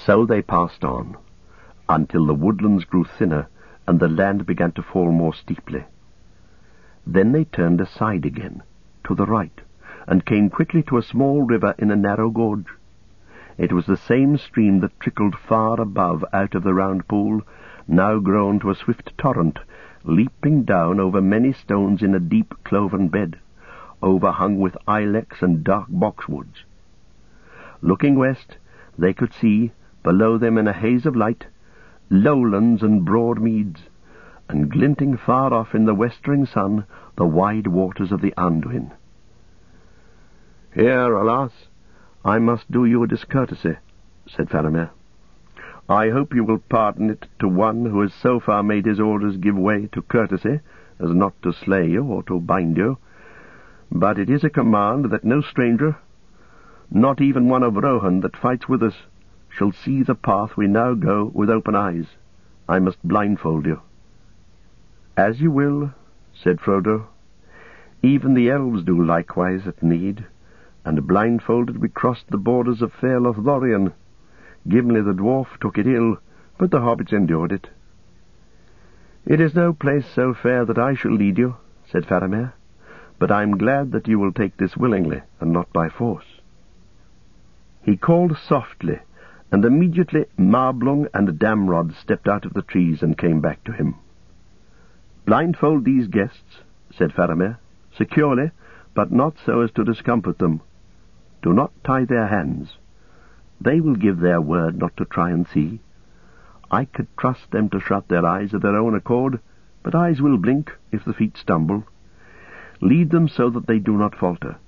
So they passed on, until the woodlands grew thinner and the land began to fall more steeply. Then they turned aside again, to the right, and came quickly to a small river in a narrow gorge. It was the same stream that trickled far above out of the round pool, now grown to a swift torrent, leaping down over many stones in a deep cloven bed, overhung with ilex and dark boxwoods. Looking west, they could see, below them in a haze of light, lowlands and broad meads, and glinting far off in the westering sun, the wide waters of the Anduin. "Here, alas, I must do you a discourtesy," said Faramir. "I hope you will pardon it to one who has so far made his orders give way to courtesy as not to slay you or to bind you. But it is a command that no stranger, not even one of Rohan that fights with us, shall see the path we now go with open eyes. I must blindfold you." "As you will," said Frodo. "Even the elves do likewise at need, and blindfolded we crossed the borders of fair Lothlorien. Gimli the dwarf took it ill, but the hobbits endured it." "It is no place so fair that I shall lead you," said Faramir, "but I am glad that you will take this willingly, and not by force." He called softly, and immediately Marblung and Damrod stepped out of the trees and came back to him. "Blindfold these guests," said Faramir, "securely, but not so as to discomfort them. Do not tie their hands. They will give their word not to try and see. I could trust them to shut their eyes of their own accord, but eyes will blink if the feet stumble. Lead them so that they do not falter."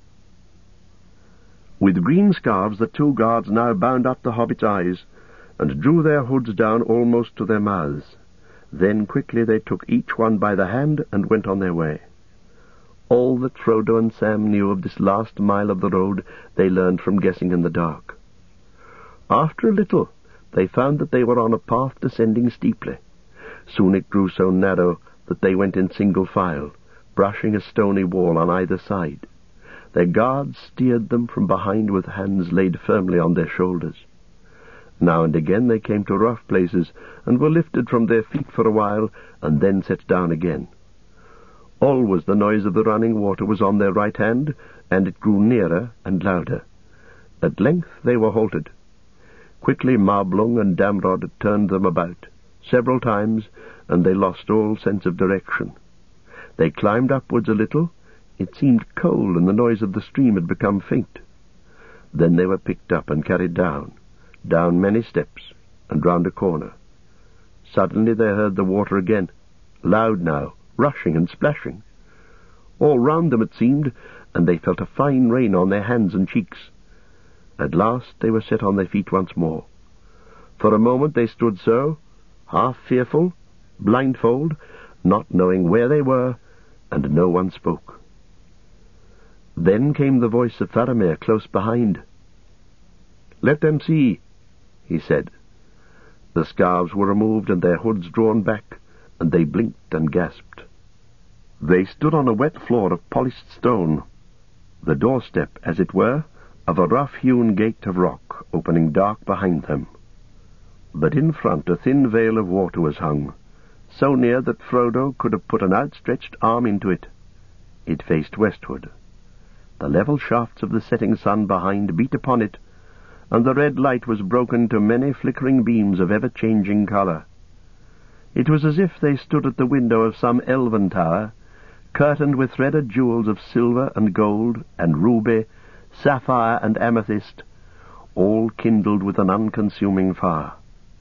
With green scarves the two guards now bound up the hobbits' eyes, and drew their hoods down almost to their mouths. Then quickly they took each one by the hand and went on their way. All that Frodo and Sam knew of this last mile of the road they learned from guessing in the dark. After a little they found that they were on a path descending steeply. Soon it grew so narrow that they went in single file, brushing a stony wall on either side. Their guards steered them from behind with hands laid firmly on their shoulders. Now and again they came to rough places, and were lifted from their feet for a while, and then set down again. Always the noise of the running water was on their right hand, and it grew nearer and louder. At length they were halted. Quickly Marblung and Damrod turned them about. Several times, and they lost all sense of direction. They climbed upwards a little. It seemed cold, and the noise of the stream had become faint. Then they were picked up and carried down many steps, and round a corner. Suddenly they heard the water again, loud now, rushing and splashing. All round them it seemed, and they felt a fine rain on their hands and cheeks. At last they were set on their feet once more. For a moment they stood so, half fearful, blindfold, not knowing where they were, and no one spoke. Then came the voice of Faramir close behind. "Let them see," he said. The scarves were removed and their hoods drawn back, and they blinked and gasped. They stood on a wet floor of polished stone, the doorstep, as it were, of a rough-hewn gate of rock opening dark behind them. But in front a thin veil of water was hung, so near that Frodo could have put an outstretched arm into it. It faced westward. The level shafts of the setting sun behind beat upon it, and the red light was broken to many flickering beams of ever-changing colour. It was as if they stood at the window of some elven tower, curtained with threaded jewels of silver and gold and ruby, sapphire and amethyst, all kindled with an unconsuming fire.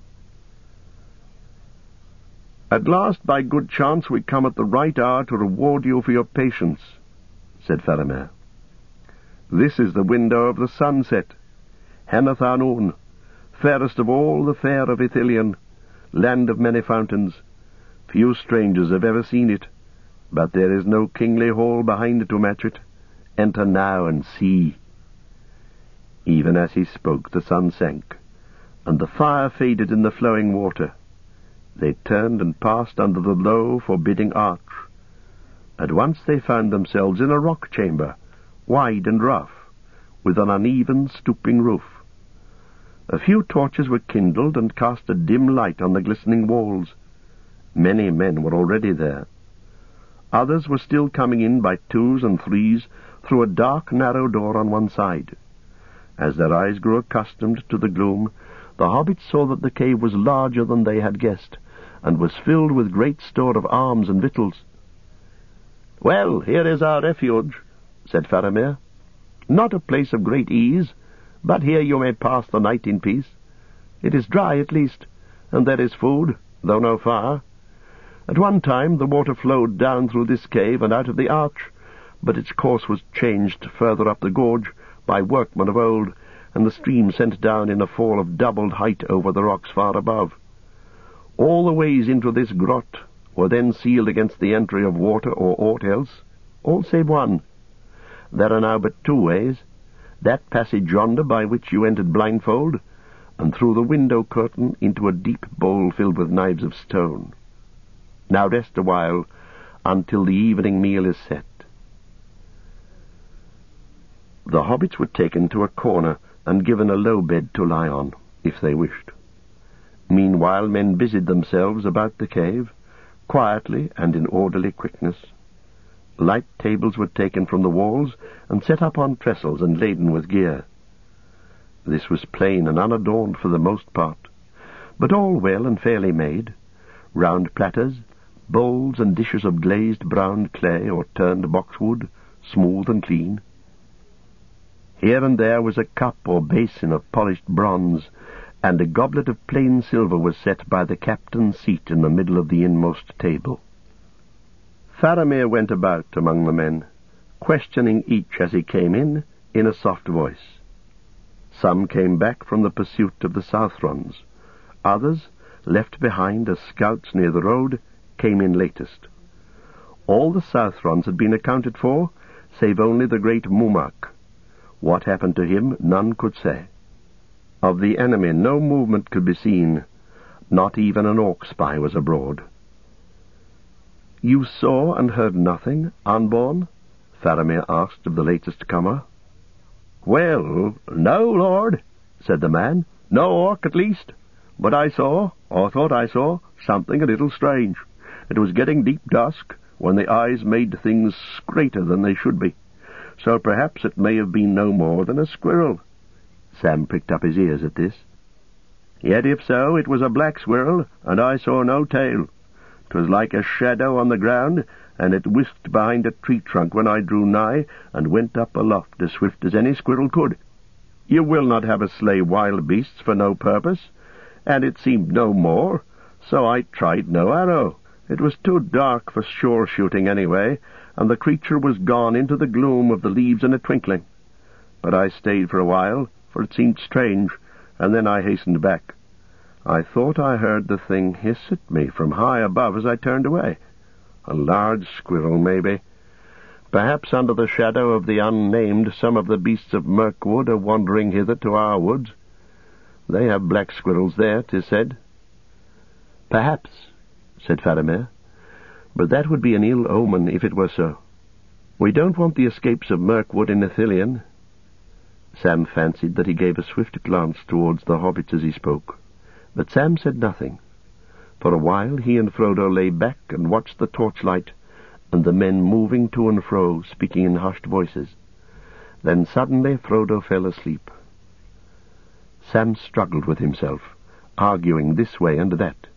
"At last, by good chance, we come at the right hour to reward you for your patience," said Faramir. "This is the window of the sunset, Henoth Arnoon, fairest of all the fair of Ithilien, land of many fountains. Few strangers have ever seen it, but there is no kingly hall behind it to match it. Enter now and see." Even as he spoke, the sun sank, and the fire faded in the flowing water. They turned and passed under the low, forbidding arch. At once they found themselves in a rock chamber, wide and rough, with an uneven, stooping roof. A few torches were kindled and cast a dim light on the glistening walls. Many men were already there. Others were still coming in by twos and threes through a dark, narrow door on one side. As their eyes grew accustomed to the gloom, the hobbits saw that the cave was larger than they had guessed, and was filled with great store of arms and victuals. "Well, here is our refuge," said Faramir. "Not a place of great ease, but here you may pass the night in peace. It is dry at least, and there is food, though no fire. At one time the water flowed down through this cave and out of the arch, but its course was changed further up the gorge by workmen of old, and the stream sent down in a fall of doubled height over the rocks far above. All the ways into this grot were then sealed against the entry of water or aught else, all save one. There are now but two ways, that passage yonder by which you entered blindfold, and through the window curtain into a deep bowl filled with knives of stone. Now rest a while, until the evening meal is set." The hobbits were taken to a corner and given a low bed to lie on, if they wished. Meanwhile men busied themselves about the cave, quietly and in orderly quickness. Light tables were taken from the walls and set up on trestles and laden with gear. This was plain and unadorned for the most part, but all well and fairly made. Round platters, bowls and dishes of glazed brown clay or turned boxwood, smooth and clean. Here and there was a cup or basin of polished bronze, and a goblet of plain silver was set by the captain's seat in the middle of the inmost table. Faramir went about among the men, questioning each as he came in a soft voice. Some came back from the pursuit of the Southrons. Others, left behind as scouts near the road, came in latest. All the Southrons had been accounted for, save only the great Mumak. What happened to him none could say. Of the enemy no movement could be seen. Not even an orc spy was abroad. "You saw and heard nothing, Unborn?" Faramir asked of the latest comer. "Well, no, lord," said the man. "No orc, at least. But I saw, or thought I saw, something a little strange. It was getting deep dusk, when the eyes made things greater than they should be. So perhaps it may have been no more than a squirrel." Sam pricked up his ears at this. "Yet if so, it was a black squirrel, and I saw no tail. 'Twas like a shadow on the ground, and it whisked behind a tree trunk when I drew nigh, and went up aloft as swift as any squirrel could. You will not have us slay wild beasts for no purpose, and it seemed no more, so I tried no arrow. It was too dark for sure shooting anyway, and the creature was gone into the gloom of the leaves in a twinkling. But I stayed for a while, for it seemed strange, and then I hastened back. I thought I heard the thing hiss at me from high above as I turned away. A large squirrel, maybe. Perhaps under the shadow of the unnamed some of the beasts of Mirkwood are wandering hither to our woods. They have black squirrels there, 'tis said." "Perhaps," said Faramir, "but that would be an ill omen if it were so. We don't want the escapes of Mirkwood in Ithilien." Sam fancied that he gave a swift glance towards the hobbits as he spoke, but Sam said nothing. For a while he and Frodo lay back and watched the torchlight, and the men moving to and fro, speaking in hushed voices. Then suddenly Frodo fell asleep. Sam struggled with himself, arguing this way and that.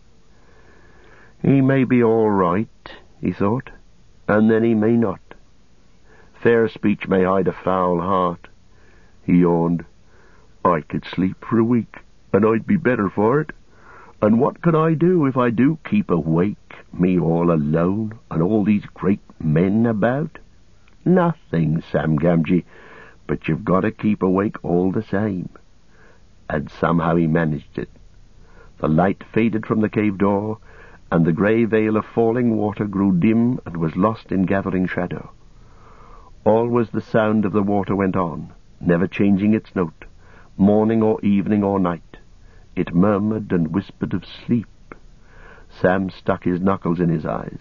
"He may be all right," he thought, "and then he may not. Fair speech may hide a foul heart." He yawned. "I could sleep for a week, and I'd be better for it. And what can I do if I do keep awake, me all alone, and all these great men about? Nothing, Sam Gamgee, but you've got to keep awake all the same." And somehow he managed it. The light faded from the cave door, and the grey veil of falling water grew dim and was lost in gathering shadow. Always the sound of the water went on, never changing its note, morning or evening or night. It murmured and whispered of sleep. Sam stuck his knuckles in his eyes.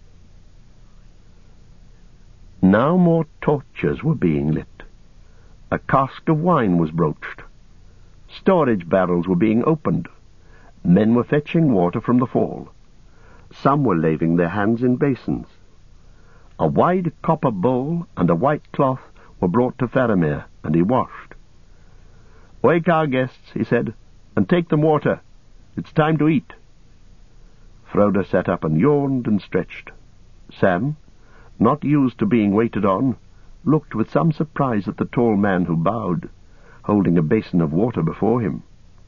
Now more torches were being lit. A cask of wine was broached. Storage barrels were being opened. Men were fetching water from the fall. Some were laving their hands in basins. A wide copper bowl and a white cloth were brought to Faramir, and he washed. "Wake our guests," he said, "and take them water. It's time to eat." Frodo sat up and yawned and stretched. Sam, not used to being waited on, looked with some surprise at the tall man who bowed, holding a basin of water before him.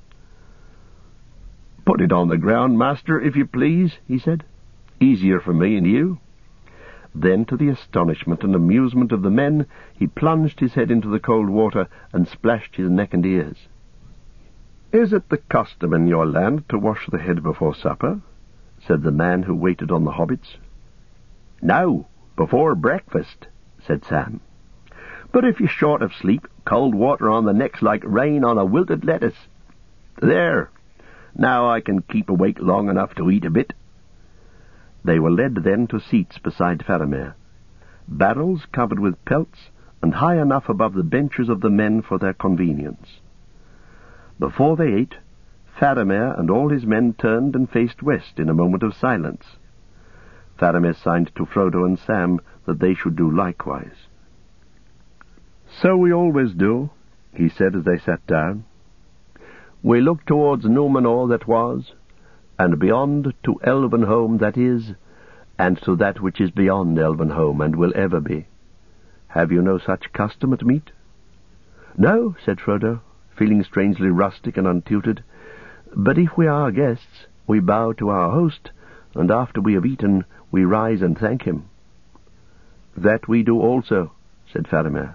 "Put it on the ground, master, if you please," he said. "Easier for me and you." Then, to the astonishment and amusement of the men, he plunged his head into the cold water and splashed his neck and ears. "Is it the custom in your land to wash the head before supper?" said the man who waited on the hobbits. "No, before breakfast," said Sam. "But if you're short of sleep, cold water on the neck's like rain on a wilted lettuce. There, now I can keep awake long enough to eat a bit." They were led then to seats beside Faramir, barrels covered with pelts and high enough above the benches of the men for their convenience. Before they ate, Faramir and all his men turned and faced west in a moment of silence. Faramir signed to Frodo and Sam that they should do likewise. "So we always do," he said as they sat down. "We look towards Númenor that was, and beyond to Elvenhome that is, and to that which is beyond Elvenhome and will ever be. Have you no such custom at meat?" "No," said Frodo, feeling strangely rustic and untutored. "But if we are guests, we bow to our host, and after we have eaten, we rise and thank him." "That we do also," said Faramir.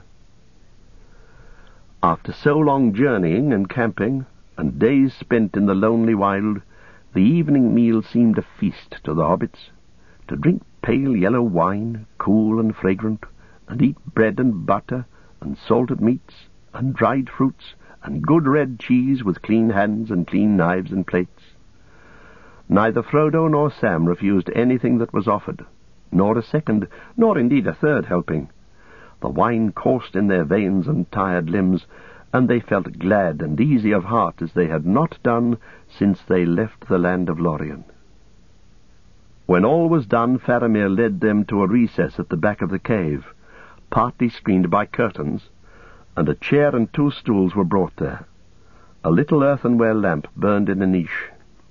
After so long journeying and camping, and days spent in the lonely wild, the evening meal seemed a feast to the hobbits. To drink pale yellow wine, cool and fragrant, and eat bread and butter, and salted meats, and dried fruits, and good red cheese with clean hands and clean knives and plates. Neither Frodo nor Sam refused anything that was offered, nor a second, nor indeed a third helping. The wine coursed in their veins and tired limbs, and they felt glad and easy of heart as they had not done since they left the land of Lorien. When all was done, Faramir led them to a recess at the back of the cave, partly screened by curtains, and a chair and 2 stools were brought there. A little earthenware lamp burned in a niche.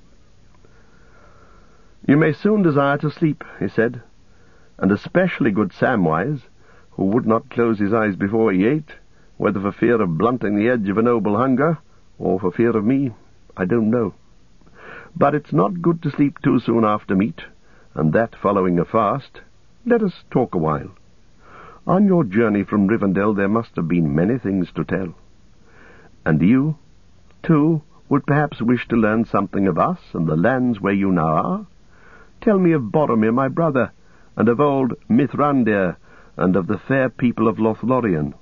"You may soon desire to sleep," he said, "and especially good Samwise, who would not close his eyes before he ate, whether for fear of blunting the edge of a noble hunger, or for fear of me, I don't know. But it's not good to sleep too soon after meat, and that following a fast. Let us talk a while. On your journey from Rivendell there must have been many things to tell. And you, too, would perhaps wish to learn something of us and the lands where you now are. Tell me of Boromir, my brother, and of old Mithrandir, and of the fair people of Lothlorien."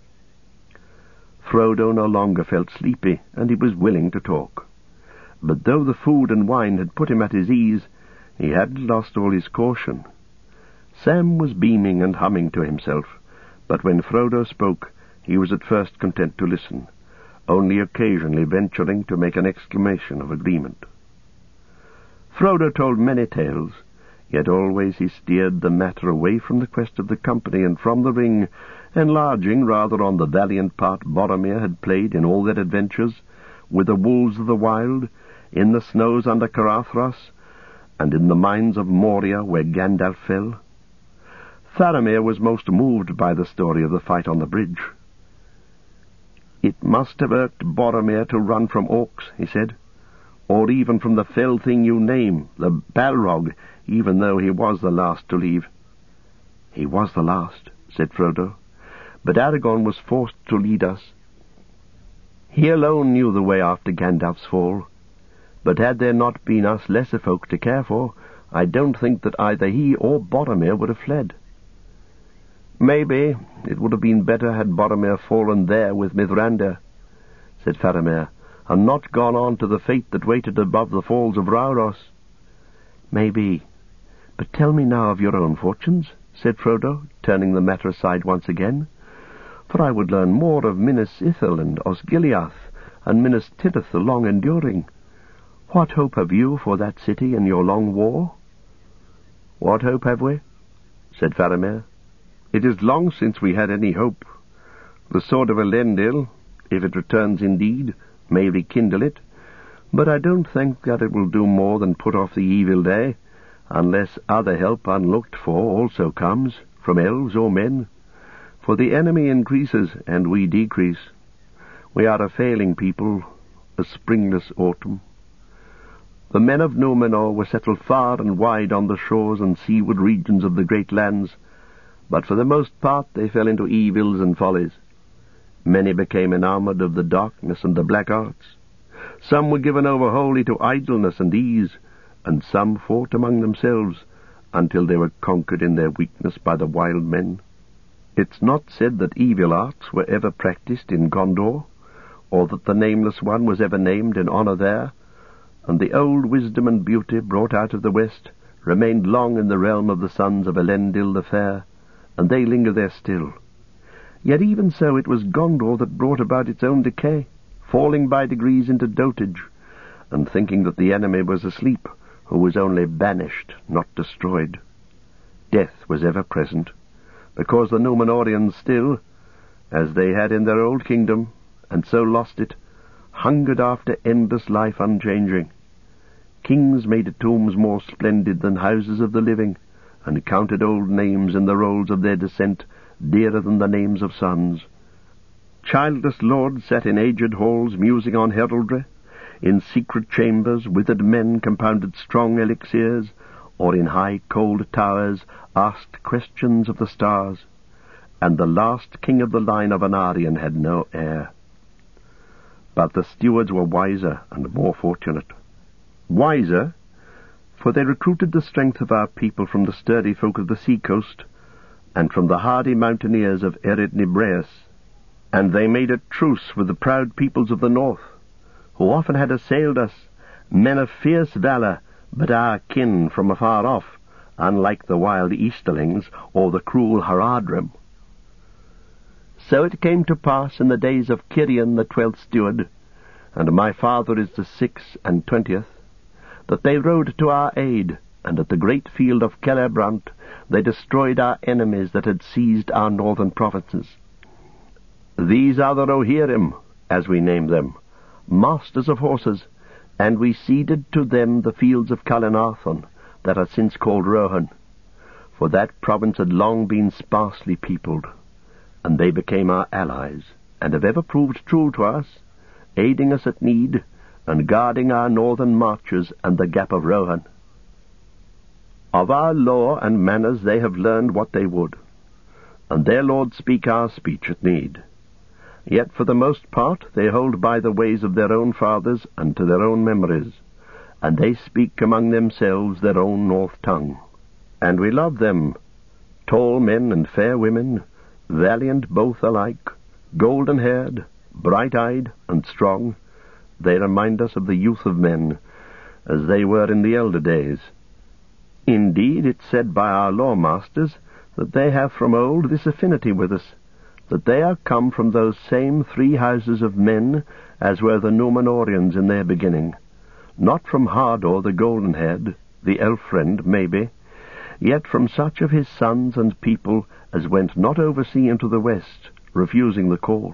Frodo no longer felt sleepy, and he was willing to talk. But though the food and wine had put him at his ease, he hadn't lost all his caution. Sam was beaming and humming to himself, but when Frodo spoke, he was at first content to listen, only occasionally venturing to make an exclamation of agreement. Frodo told many tales, yet always he steered the matter away from the quest of the company and from the ring, enlarging rather on the valiant part Boromir had played in all their adventures, with the wolves of the wild, in the snows under Caradhras, and in the mines of Moria where Gandalf fell. Faramir was most moved by the story of the fight on the bridge. "It must have irked Boromir to run from orcs," he said, "or even from the fell thing you name, the Balrog, even though he was the last to leave." "He was the last," said Frodo, "but Aragorn was forced to lead us. He alone knew the way after Gandalf's fall, but had there not been us lesser folk to care for, I don't think that either he or Boromir would have fled." "Maybe it would have been better had Boromir fallen there with Mithrandir," said Faramir, "and not gone on to the fate that waited above the falls of Rauros." "Maybe. But tell me now of your own fortunes," said Frodo, turning the matter aside once again, "for I would learn more of Minas Ithil and Osgiliath, and Minas Tirith the long-enduring. What hope have you for that city in your long war?" "What hope have we?" said Faramir. "It is long since we had any hope. The sword of Elendil, if it returns indeed, may rekindle it, but I don't think that it will do more than put off the evil day, unless other help unlooked for also comes, from elves or men. For the enemy increases, and we decrease. We are a failing people, a springless autumn. The men of Númenor were settled far and wide on the shores and seaward regions of the great lands, but for the most part they fell into evils and follies. Many became enamoured of the darkness and the black arts. Some were given over wholly to idleness and ease, and some fought among themselves until they were conquered in their weakness by the wild men. It's not said that evil arts were ever practised in Gondor, or that the Nameless One was ever named in honour there, and the old wisdom and beauty brought out of the west remained long in the realm of the sons of Elendil the Fair, and they linger there still. Yet even so it was Gondor that brought about its own decay, falling by degrees into dotage, and thinking that the enemy was asleep, who was only banished, not destroyed. Death was ever present, because the Númenorians still, as they had in their old kingdom, and so lost it, hungered after endless life unchanging. Kings made tombs more splendid than houses of the living, and counted old names in the rolls of their descent dearer than the names of sons. Childless lords sat in aged halls musing on heraldry. In secret chambers withered men compounded strong elixirs, or in high cold towers asked questions of the stars. And the last king of the line of Anarion had no heir. But the stewards were wiser and more fortunate. Wiser, for they recruited the strength of our people from the sturdy folk of the sea-coast, and from the hardy mountaineers of Ered Nibreus, and they made a truce with the proud peoples of the north, who often had assailed us, men of fierce valour, but our kin from afar off, unlike the wild Easterlings or the cruel Haradrim. So it came to pass in the days of Cirion the 12th steward, and my father is the 26th, that they rode to our aid, and at the great field of Celebrant they destroyed our enemies that had seized our northern provinces. These are the Rohirrim, as we name them, masters of horses, and we ceded to them the fields of Calenarthon, that are since called Rohan, for that province had long been sparsely peopled, and they became our allies, and have ever proved true to us, aiding us at need, and guarding our northern marches and the gap of Rohan. Of our law and manners they have learned what they would, and their lords speak our speech at need. Yet for the most part they hold by the ways of their own fathers and to their own memories, and they speak among themselves their own north tongue. And we love them, tall men and fair women, valiant both alike, golden-haired, bright-eyed, and strong. They remind us of the youth of men, as they were in the elder days. Indeed, it's said by our law-masters that they have from old this affinity with us, that they are come from those same 3 houses of men as were the Númenorians in their beginning, not from Hardor the golden-haired, the elf-friend, maybe, yet from such of his sons and people as went not over sea into the west, refusing the call.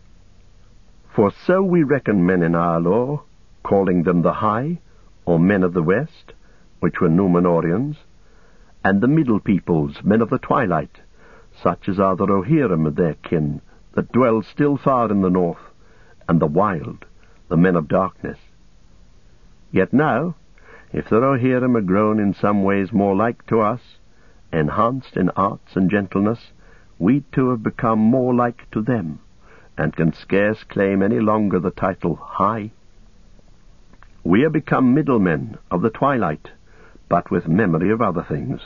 For so we reckon men in our law, calling them the High, or men of the west, which were Númenorians, and the middle peoples, men of the twilight, such as are the Rohirrim of their kin, that dwell still far in the north, and the wild, the men of darkness. Yet now, if the Rohirrim are grown in some ways more like to us, enhanced in arts and gentleness, we too have become more like to them, and can scarce claim any longer the title High. We are become middlemen of the twilight, but with memory of other things.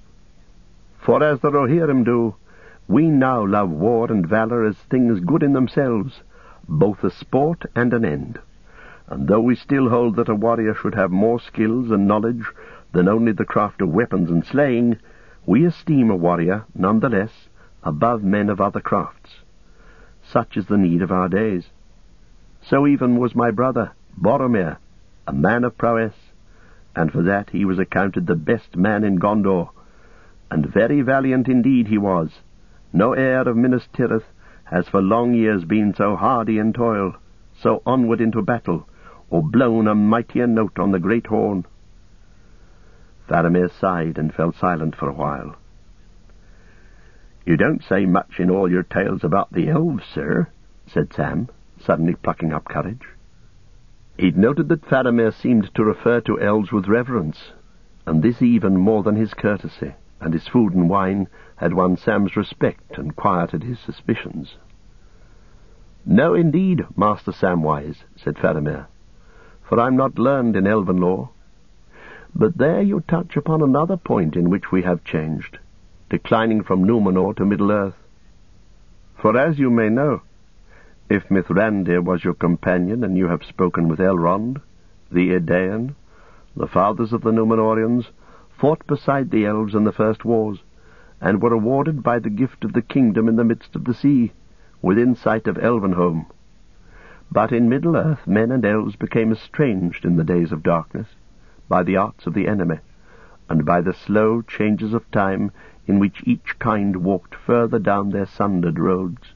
For as the Rohirrim do, we now love war and valour as things good in themselves, both a sport and an end. And though we still hold that a warrior should have more skills and knowledge than only the craft of weapons and slaying, we esteem a warrior, none the less, above men of other crafts. Such is the need of our days. So even was my brother, Boromir, a man of prowess, and for that he was accounted the best man in Gondor, and very valiant indeed he was. No heir of Minas Tirith has for long years been so hardy in toil, so onward into battle, or blown a mightier note on the great horn." Faramir sighed and fell silent for a while. "You don't say much in all your tales about the elves, sir," said Sam, suddenly plucking up courage. He'd noted that Faramir seemed to refer to elves with reverence, and this even more than his courtesy, and his food and wine had won Sam's respect and quieted his suspicions. "No, indeed, Master Samwise," said Faramir, "for I'm not learned in elven lore. But there you touch upon another point in which we have changed, declining from Númenor to Middle-earth. For as you may know, if Mithrandir was your companion and you have spoken with Elrond, the Edaean, the fathers of the Númenorians, fought beside the elves in the first wars, and were rewarded by the gift of the kingdom in the midst of the sea, within sight of Elvenhome. But in Middle-earth men and elves became estranged in the days of darkness, by the arts of the enemy, and by the slow changes of time in which each kind walked further down their sundered roads.